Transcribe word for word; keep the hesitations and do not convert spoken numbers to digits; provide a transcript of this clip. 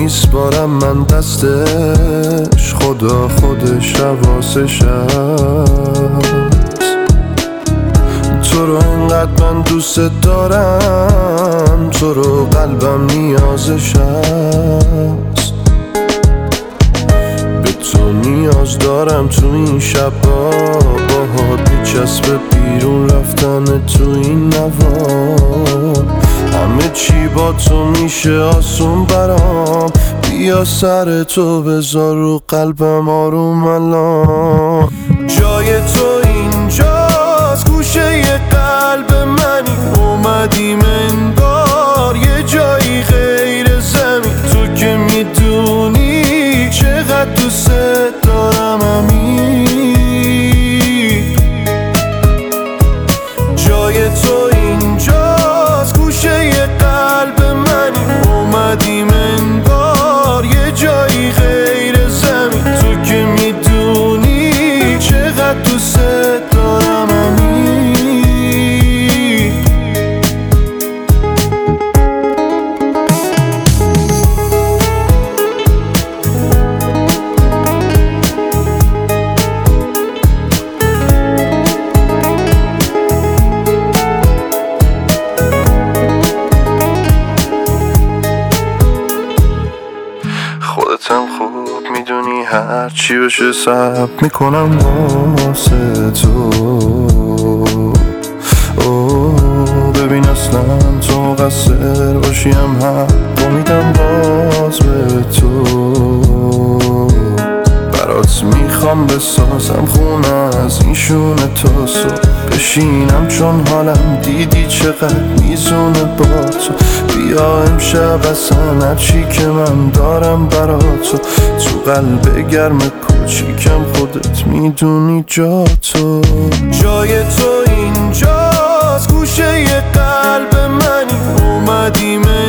میسپارم من دستش، خدا خودش حواسش هست. تو رو انقدر من دوست دارم، تو رو قلبم نیازش هست. به تو نیاز دارم تو این شبا، باهات میچسبه بیرون رفتن تو این نوار. همه چی با تو میشه آسون برام، بیا سر تو بذار رو قلبم آروم الان. جای تو اینجاست گوشه ی قلب منی، اومدیم انگار یه جایی غیر زمین. تو که میدونی چقدر دوست دارم امیر. جای تو اینجاست گوشه ی قلب منی، اومدیم انگار یه جایی غیر زمین. تو که میدونی چقدر دوست دارم امیر. خودتم خوب میدونی هر چی بشه صبر میکنم واسه تو. اوه ببین اصلا تو مقصر باشیم حق میدم باز به تو. برات میخوام بسازم خونه از این شونه تا صبح بشینم، چون حالم دیدی چقدر میزونه با تو. بیا امشب اصلا هرچی که من دارم برا تو، تو قلب گرم کوچیکم خودت میدونی جا تو. جای تو اینجاست گوشه ی قلب منی، اومدیم